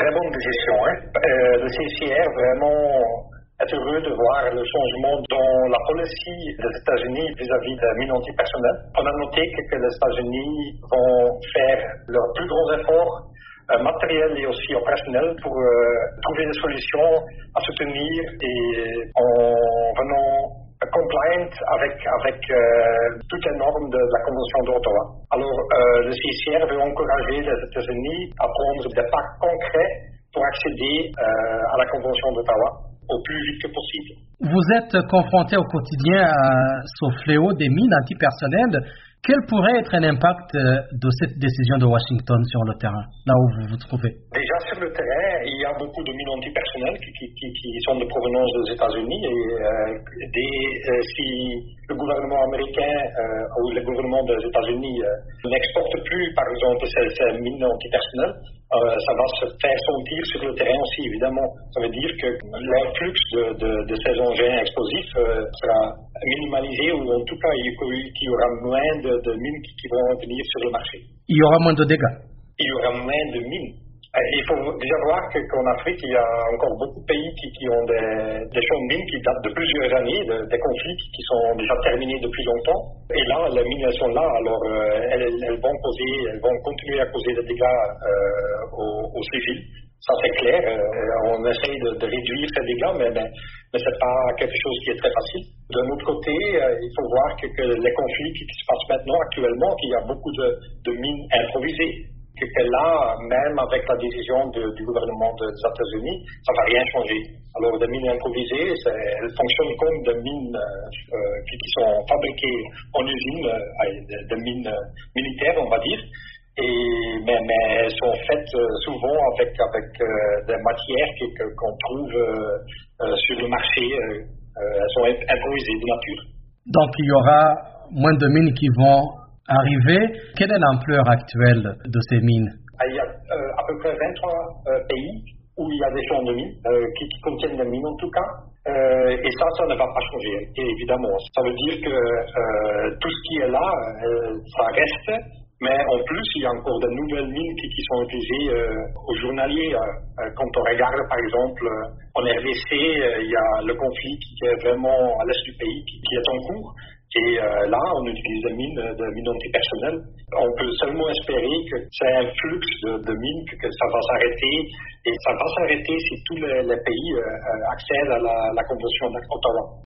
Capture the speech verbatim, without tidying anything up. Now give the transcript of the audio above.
très bonne décision. Hein. Euh, le C C R vraiment est heureux de voir le changement dans la policy des États-Unis vis-à-vis des mines antipersonnelles. On a noté que, que les États-Unis vont faire leurs plus grands efforts euh, matériels et aussi opérationnels pour euh, trouver des solutions à soutenir et en venant compliant avec, avec euh, toutes les normes de la Convention d'Ottawa. Alors, euh, le C C R veut encourager les États-Unis à prendre des pas concrets pour accéder euh, à la Convention d'Ottawa au plus vite que possible. Vous êtes confronté au quotidien à ce fléau des mines antipersonnelles. Quel pourrait être un impact de cette décision de Washington sur le terrain, là où vous vous trouvez? Déjà sur le terrain, il y a beaucoup de mines antipersonnelles qui, qui, qui, qui sont de provenance des États-Unis. Et euh, des, euh, si le gouvernement américain euh, ou le gouvernement des États-Unis euh, n'exporte plus, par exemple, ces, ces mines antipersonnelles, euh, ça va se faire sentir sur le terrain aussi, évidemment. Ça veut dire que l'influx de, de, de ces engins explosifs euh, sera minimalisé, ou en tout cas, il y aura moins de, de mines qui, qui vont venir sur le marché. Il y aura moins de dégâts. Il y aura moins de mines. Il faut déjà voir que, qu'en Afrique, il y a encore beaucoup de pays qui, qui ont des, des champs de mines qui datent de plusieurs années, de, des conflits qui sont déjà terminés depuis longtemps. Et là, les mines elles sont là, alors euh, elles, elles vont causer, elles vont continuer à causer des dégâts euh, aux, aux civils. Ça c'est clair. Euh, on essaye de, de réduire ces dégâts, mais, mais, mais c'est pas quelque chose qui est très facile. D'un autre côté, euh, il faut voir que, que les conflits qui, qui se passent maintenant, actuellement, qu'il y a beaucoup de, de mines improvisées. Que, que là, même avec la décision de, du gouvernement des États-Unis, ça ne va rien changer. Alors, des mines improvisées, elles fonctionnent comme des mines euh, qui, qui sont fabriquées en usine, euh, des, des mines euh, militaires, on va dire. Et, mais, mais elles sont faites euh, souvent avec, avec euh, des matières que, que, qu'on trouve euh, euh, sur le marché. Euh, euh, elles sont improvisées de nature. Donc, il y aura moins de mines qui vont arriver. Quelle est l'ampleur actuelle de ces mines? Il y a euh, à peu près vingt-trois euh, pays où il y a des champs de mines, euh, qui, qui contiennent des mines en tout cas. Euh, et ça, ça ne va pas changer, évidemment. Ça veut dire que euh, tout ce qui est là, euh, ça reste. Mais en plus, il y a encore de nouvelles mines qui, qui sont utilisées euh, au journalier. Euh, quand on regarde, par exemple, euh, en R D C, euh, il y a le conflit qui est vraiment à l'est du pays, qui, qui est en cours. Et euh, là, on utilise des mines, de mines antipersonnelles. On peut seulement espérer que c'est un flux de, de mines, que, que ça va s'arrêter. Et ça va s'arrêter si tous les, les pays euh, accèdent à la, la Convention d'Ottawa.